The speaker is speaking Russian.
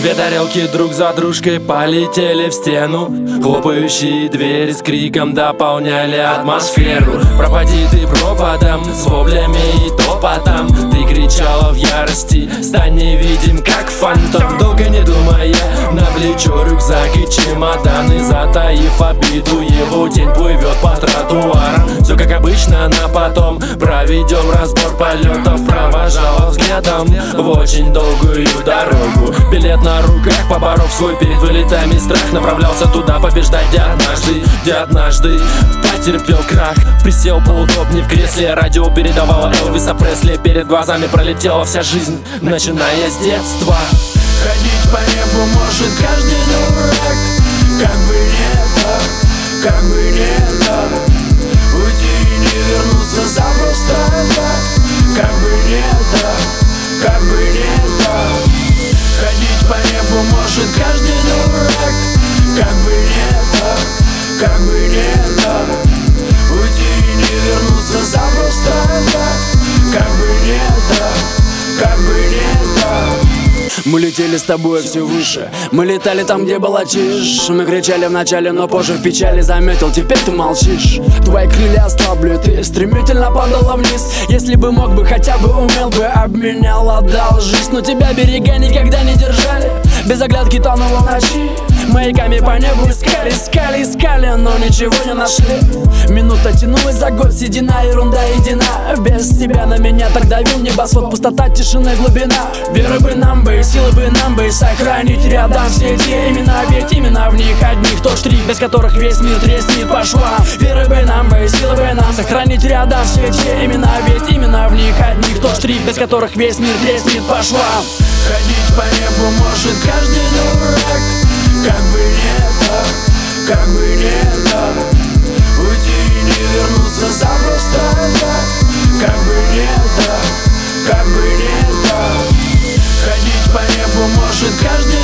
Две тарелки друг за дружкой полетели в стену. Хлопающие двери с криком дополняли атмосферу. Пропади ты пропадом, с воплями и топотом. Ты кричала в ярости, стань невидим, как фантом. Долго не думая, на плечо рюкзак и чемоданы. Затаив обиду, его тень плывет по тротуарам. Все как обычно, на потом проведем разбор полетов. Провожала взглядом в очень долгую дорогу. Билет на руках, поборов свой перед вылетами страх, направлялся туда побеждать, где однажды потерпел крах. Присел поудобнее в кресле, радио передавало Элвиса Пресли. Перед глазами пролетела вся жизнь, начиная с детства. Ходить по небу может каждый дурак. Как бы не так, как бы не так. Уйти и не вернуться запросто так. Как бы не так, как бы не так. Ходить по небу может каждый дурак. Как бы не так, как бы не так. Уйти и не вернуться запросто так. Как бы не так, как бы не так. Мы летели с тобой все выше. Мы летали там, где была тишь. Мы кричали вначале, но позже в печали заметил, теперь ты молчишь. Твои крылья ослабли, ты стремительно падала вниз. Если бы мог бы, хотя бы умел бы, обменял, отдал жизнь. Но тебя берега никогда не держали. Без оглядки тонула в ночи. Маяками по небу искали, искали, искали, но ничего не нашли. Минута тянулась за год, седина, ерунда, едина. Без тебя на меня так давил небосвод, пустота, тишина, глубина. Веры бы нам бы, силы бы нам бы сохранить рядом все эти имена. Ведь именно в них одних тот штрих, без которых весь мир треснет по швам. Веры бы нам бы, силы бы нам сохранить рядом все эти имена. Ведь именно в них одних тот штрих, без которых весь мир треснет по швам. Ходить по небу может каждый дурак. Как бы не так, как бы не так. Уйти и не вернуться запросто так. Как бы не так, как бы не так. Ходить по небу может каждый